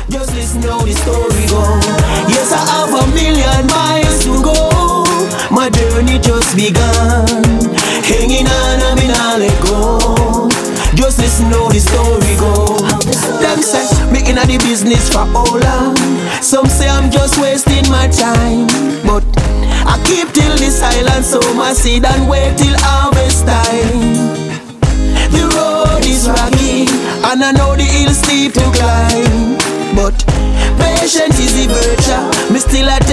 Just listen how the story go. Yes, I have a million miles to go. My journey just begun. Hanging on, I mean I let go. Just listen how the story go. Them say me inna the business for how long? Some say I'm just wasting my time, but I keep till the silence, so my seed and wait till harvest time. The road is rocky, and I know the hill steep to climb, but patience is the virtue. Me still a